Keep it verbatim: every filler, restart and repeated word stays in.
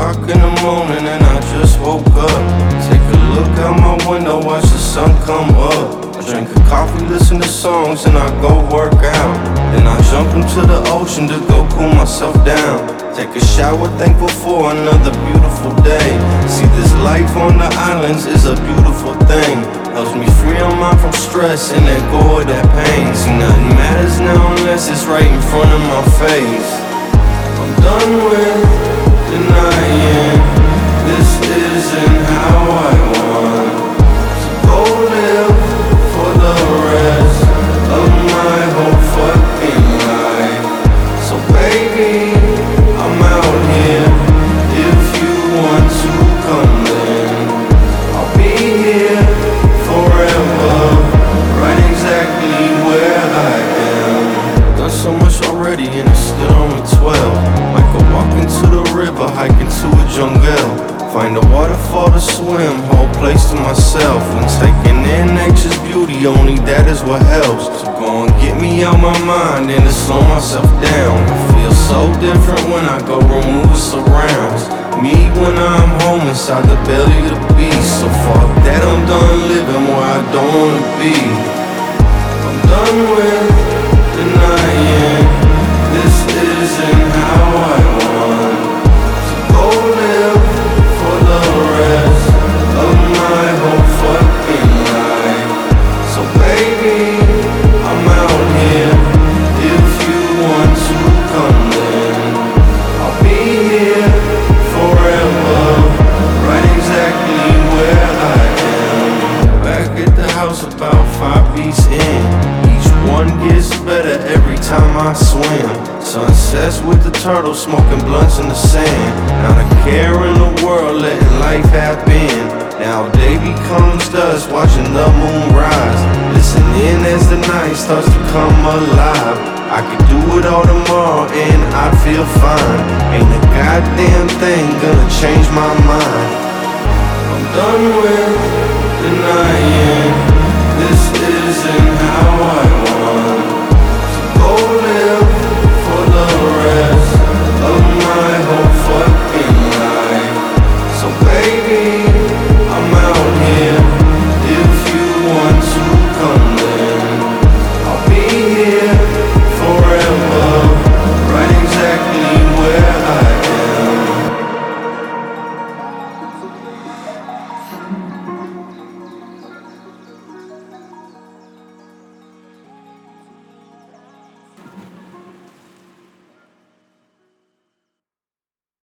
o'clock in the morning and I just woke up. Take a look out my window, watch the sun come up. I drink a coffee, listen to songs, and I go work out. Then I jump into the ocean to go cool myself down. Take a shower, thankful for another beautiful day. See, this life on the islands is a beautiful thing. Helps me free my mind from stress and let go of that pain. See, nothing matters now unless it's right in front of my face. I'm done with denying this isn't how I want to go live for the rest of my whole fucking life. So baby, I'm out here. If you want to come in, I'll be here forever, right exactly where I am. Done so much already and it's still only twelve. Might go walk into the river, hike into a jungle. Find a waterfall to swim, whole place to myself. When taking in nature's beauty, only that is what helps. So go and get me out my mind and to slow myself down. I feel so different when I go remove the surrounds. Me when I'm home inside the belly of the beast. So fuck that, I'm done living where I don't wanna be. I'm done with denying this isn't how I want to go live for the rest of my whole fucking life. So baby, I'm out here. If you want to come in, I'll be here forever, right exactly where I am. Back at the house about five beats in. Each one gets better every time I swim. Sunsets with the turtles, smoking blunts in the sand. Not a care in the world, letting life happen. Now day becomes dusk, watching the moon rise. Listening as the night starts to come alive. I could do it all tomorrow and I'd feel fine. Ain't a goddamn thing gonna change my mind. I'm done with denying this isn't how